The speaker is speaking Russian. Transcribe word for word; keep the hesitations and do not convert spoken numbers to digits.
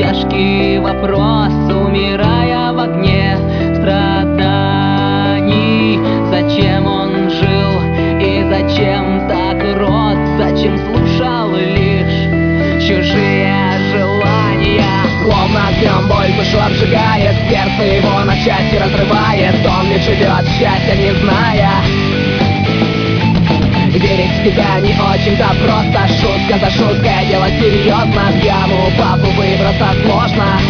тяжкий вопрос, умирая в огне страданий. Зачем он жил и зачем так рос? Зачем слушал лишь чужие желания? Словно огнем боль душу обжигает, сердце его на части разрывает. Он лишь живет, счастья не зная. Верить в себя не очень-то просто, шутка за шуткой, дело серьезно. В яму папу выбраться сложно.